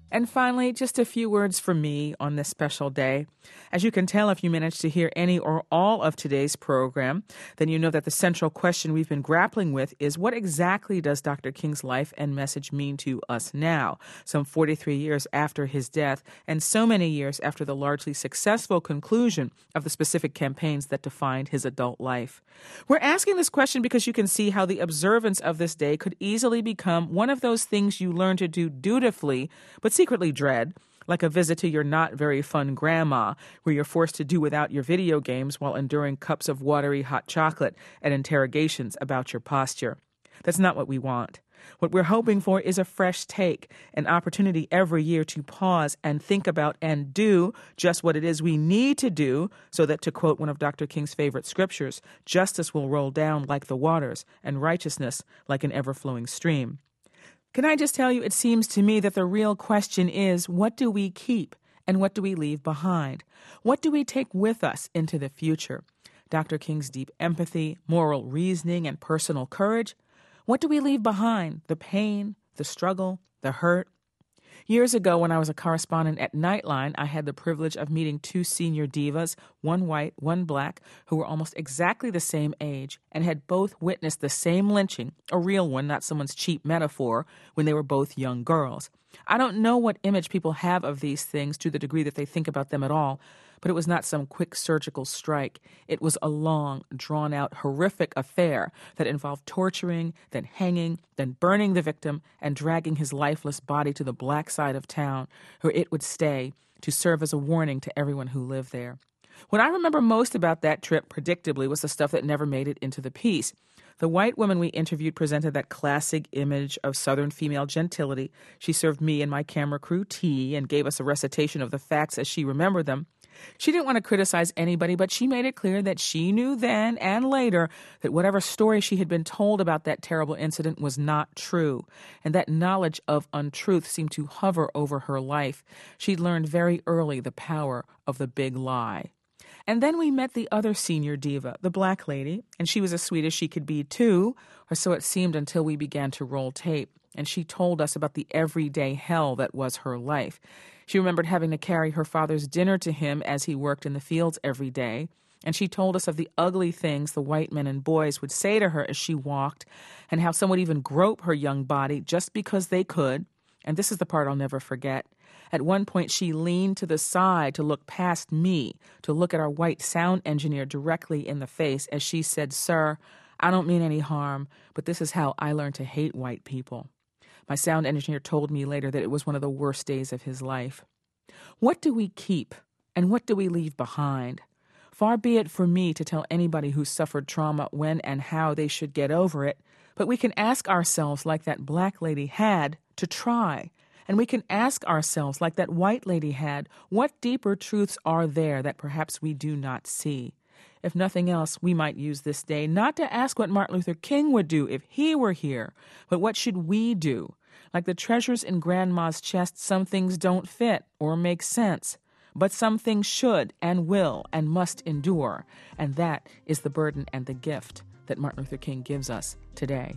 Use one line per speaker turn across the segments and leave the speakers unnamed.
And finally, just a few words from me on this special day. As you can tell, if you managed to hear any or all of today's program, then you know that the central question we've been grappling with is, what exactly does Dr. King's life and message mean to us now, some 43 years after his death, and so many years after the largely successful conclusion of the specific campaigns that defined his adult life? We're asking this question because you can see how the observance of this day could easily become one of those things you learn to do dutifully, but secretly dread, like a visit to your not very fun grandma, where you're forced to do without your video games while enduring cups of watery hot chocolate and interrogations about your posture. That's not what we want. What we're hoping for is a fresh take, an opportunity every year to pause and think about and do just what it is we need to do so that, to quote one of Dr. King's favorite scriptures, justice will roll down like the waters and righteousness like an ever-flowing stream. Can I just tell you, it seems to me that the real question is, what do we keep and what do we leave behind? What do we take with us into the future? Dr. King's deep empathy, moral reasoning, and personal courage? What do we leave behind? The pain, the struggle, the hurt? Years ago, when I was a correspondent at Nightline, I had the privilege of meeting two senior divas, one white, one black, who were almost exactly the same age and had both witnessed the same lynching, a real one, not someone's cheap metaphor, when they were both young girls. I don't know what image people have of these things to the degree that they think about them at all, but it was not some quick surgical strike. It was a long, drawn-out, horrific affair that involved torturing, then hanging, then burning the victim, and dragging his lifeless body to the black side of town, where it would stay to serve as a warning to everyone who lived there. What I remember most about that trip, predictably, was the stuff that never made it into the piece. The white woman we interviewed presented that classic image of Southern female gentility. She served me and my camera crew tea and gave us a recitation of the facts as she remembered them. She didn't want to criticize anybody, but she made it clear that she knew then and later that whatever story she had been told about that terrible incident was not true, and that knowledge of untruth seemed to hover over her life. She'd learned very early the power of the big lie. And then we met the other senior diva, the black lady, and she was as sweet as she could be, too, or so it seemed until we began to roll tape, and she told us about the everyday hell that was her life. She remembered having to carry her father's dinner to him as he worked in the fields every day, and she told us of the ugly things the white men and boys would say to her as she walked, and how some would even grope her young body just because they could. And this is the part I'll never forget. At one point, she leaned to the side to look past me, to look at our white sound engineer directly in the face as she said, "Sir, I don't mean any harm, but this is how I learned to hate white people." My sound engineer told me later that it was one of the worst days of his life. What do we keep and what do we leave behind? Far be it for me to tell anybody who suffered trauma when and how they should get over it, but we can ask ourselves, like that black lady had, to try. And we can ask ourselves, like that white lady had, what deeper truths are there that perhaps we do not see? If nothing else, we might use this day not to ask what Martin Luther King would do if he were here, but what should we do? Like the treasures in Grandma's chest, some things don't fit or make sense, but some things should and will and must endure, and that is the burden and the gift that Martin Luther King gives us today.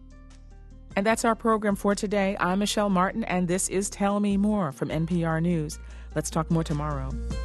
And that's our program for today. I'm Michelle Martin, and this is Tell Me More from NPR News. Let's talk more tomorrow.